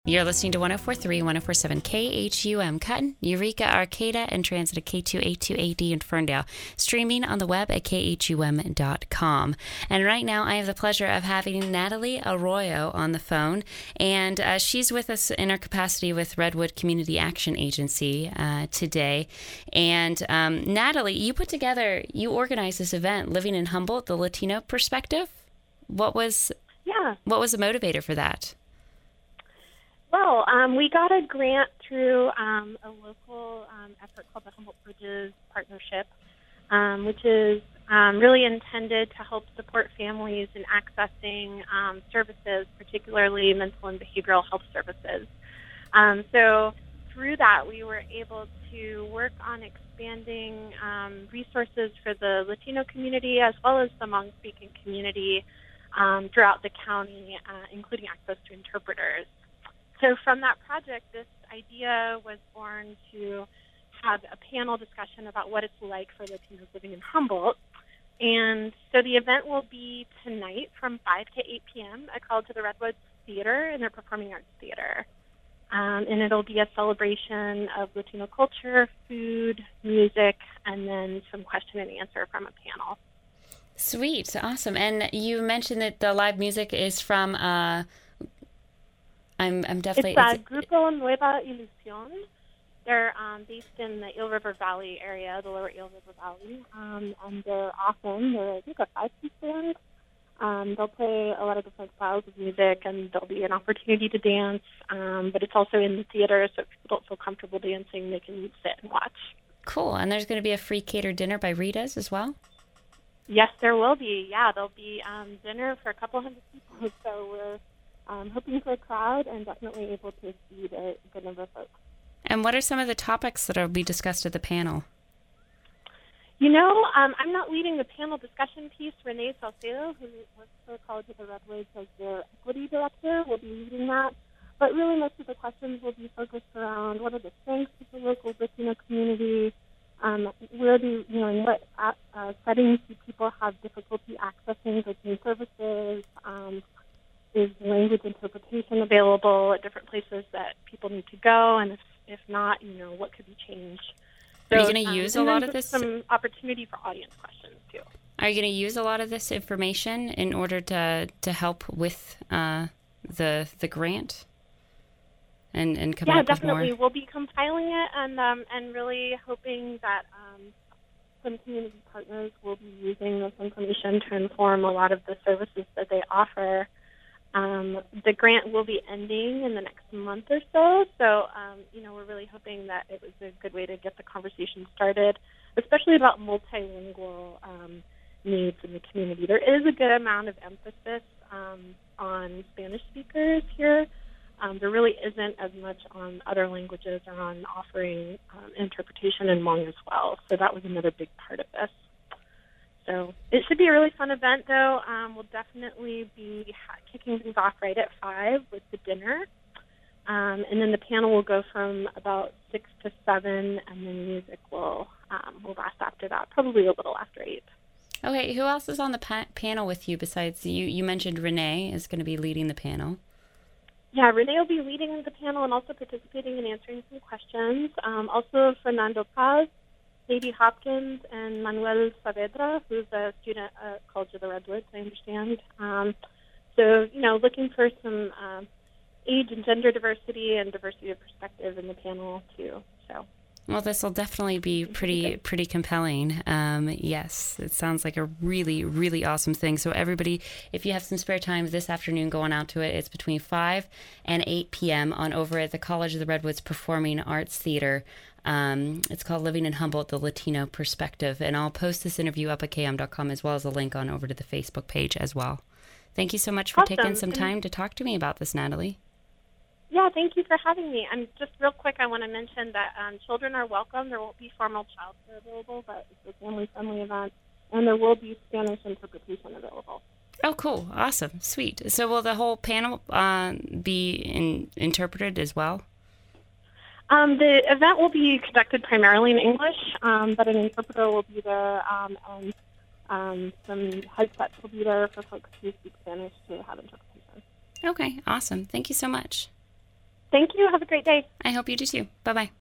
You're listening to 104.3, 104.7 KHUM, Cutton, Eureka, Arcata, and Transit at K282AD in Ferndale. Streaming on the web at khum.com. And right now, I have the pleasure of having Natalie Arroyo on the phone. And she's with us in her capacity with Redwood Community Action Agency today. And Natalie, you organized this event, Living in Humboldt, the Latino Perspective. What was the motivator for that? Well, we got a grant through a local effort called the Humboldt Bridges Partnership, which is really intended to help support families in accessing services, particularly mental and behavioral health services. So through that, we were able to work on expanding resources for the Latino community as well as the Hmong-speaking community throughout the county, including access to interpreters. So from that project, this idea was born to have a panel discussion about what it's like for Latinos living in Humboldt. And so the event will be tonight from 5 to 8 p.m. at College of the Redwoods Theater in their Performing Arts Theater. And it'll be a celebration of Latino culture, food, music, and then some question and answer from a panel. Sweet. Awesome. And you mentioned that the live music is from... It's Grupo Nueva Ilusión. They're based in the Eel River Valley area, the lower Eel River Valley, and they're awesome. They're, I think, a 5-piece band. They'll play a lot of different styles of music, and there'll be an opportunity to dance, but it's also in the theater, so if people don't feel comfortable dancing, they can sit and watch. Cool. And there's going to be a free catered dinner by Rita's as well? Yes, there will be. Yeah, there'll be dinner for a couple hundred people, so we're hoping for a crowd and definitely able to feed a good number of folks. And what are some of the topics that will be discussed at the panel? You know, I'm not leading the panel discussion piece. Renee Salcedo, who works for College of the Redwoods as their equity director, will be leading that. But really most of the questions will be focused around what are the strengths of the local Latino community, in what settings do people have difficulty accessing Latino services, is language interpretation available at different places that people need to go? And if not, what could be changed? So, are you going to use a lot of this? Some opportunity for audience questions, too. Are you going to use a lot of this information in order to help with the grant and come up with more? Yeah, definitely. We'll be compiling it and really hoping that some community partners will be using this information to inform a lot of the services that they offer. The grant will be ending in the next month or so, we're really hoping that it was a good way to get the conversation started, especially about multilingual needs in the community. There is a good amount of emphasis on Spanish speakers here. There really isn't as much on other languages or on offering interpretation in Hmong as well, so that was another big part of this. So it should be a really fun event, though. We'll definitely be kicking things off right at 5 with the dinner. And then the panel will go from about 6 to 7, and then music will last after that, probably a little after 8. Okay, who else is on the panel with you besides you? You mentioned Renee is going to be leading the panel. Yeah, Renee will be leading the panel and also participating and answering some questions. Also, Fernando Paz, Katie Hopkins, and Manuel Saavedra, who's a student at College of the Redwoods, I understand. Looking for some age and gender diversity and diversity of perspective in the panel, too. Well, this will definitely be pretty compelling. Yes, it sounds like a really, really awesome thing. So everybody, if you have some spare time this afternoon going out to it, it's between 5 and 8 p.m. over at the College of the Redwoods Performing Arts Theater. It's called Living in Humboldt, the Latino Perspective. And I'll post this interview up at khum.com as well as a link on over to the Facebook page as well. Thank you so much for taking some time to talk to me about this, Natalie. Yeah, thank you for having me. And just real quick, I want to mention that children are welcome. There won't be formal childcare available, but it's a family-friendly event, and there will be Spanish interpretation available. Oh, cool. Awesome. Sweet. So will the whole panel be interpreted as well? The event will be conducted primarily in English, but an interpreter will be there, and some headsets will be there for folks who speak Spanish to have interpretation. Okay, awesome. Thank you so much. Thank you. Have a great day. I hope you do too. Bye-bye.